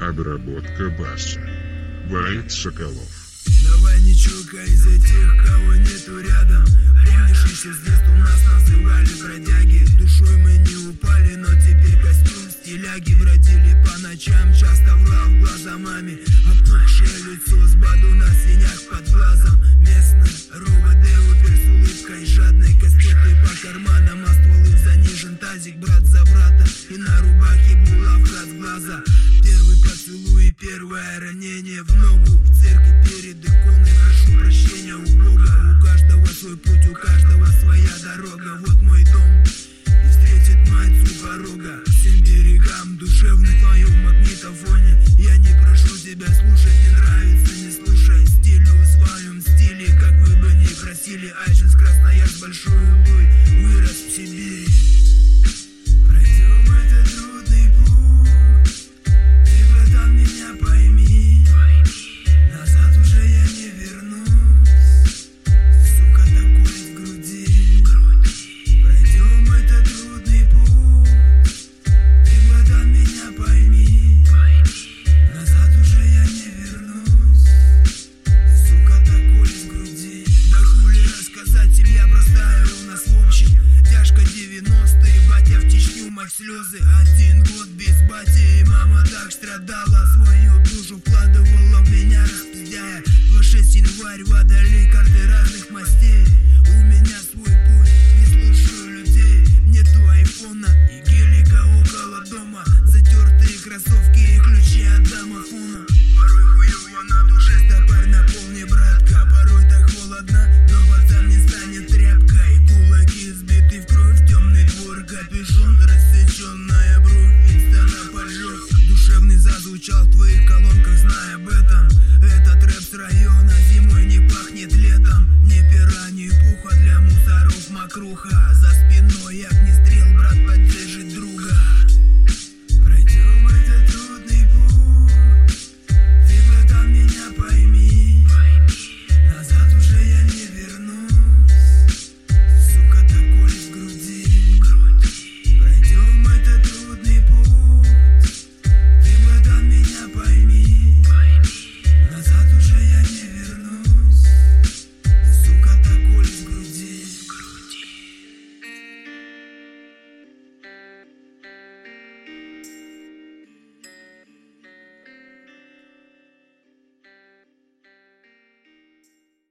Обработка баса. Ваид Соколов. Давай не чурка из этих, кого нету рядом. Помнишь, еще с детства нас называли бродяги. Душой мы не упали, но теперь костюм стиляги. Бродили по ночам, часто врал в глаза маме. Опухшее лицо с бадуна, синяк под глазом. Местный РУВД упер с улыбкой жадной. Кастеты по карманам, а стволы занижен тазик. Брат за брата, и на рубахе булавка с глаза. Первый поцелуй и первое ранение в ногу. В церкви перед иконой прошу прощения у Бога. У каждого свой путь, у каждого своя дорога. Вот мой дом, и встретит мать у порога. Всем берегам душевный в твоем магнитофоне. Я не прошу тебя слушать, не нравится, не слушай. Стилю в своем стиле, как вы бы не просили. Айшинск, Красноярск, Большой Улуй, вырос в Сибири. Пройдем этот трудный путь, ты, братан, меня пойми. Назад уже я не вернусь, сука, так колет в груди. Пройдем этот трудный путь, ты, братан, меня пойми. Назад уже я не вернусь, сука, так колет в груди. Да хули рассказать, семья простая у нас в общем. Тяжко 90-е, батя в Чечню, мать слезы. 1 год без бати, и мама так страдала. Свою душу вкладывала в меня, распиздяя. 26 январь, водолей, карты разных мастей. У меня свой путь, не слушаю людей. Нету айфона и гелика около дома. Затертые кроссовки и ключи от домофона. Порой хуёво на душе, стопарь наполни, братка. Порой так холодно, но пацан не станет тряпкой. Кулаки сбиты в кровь, темный двор, капюшон, рассеченная бровь, инстана поджог. Душевный зазвучал в твоих колонках, знай об этом. Этот рэп с района, зимой не пахнет летом. Ни пера, ни пуха, для мусоров мокруха.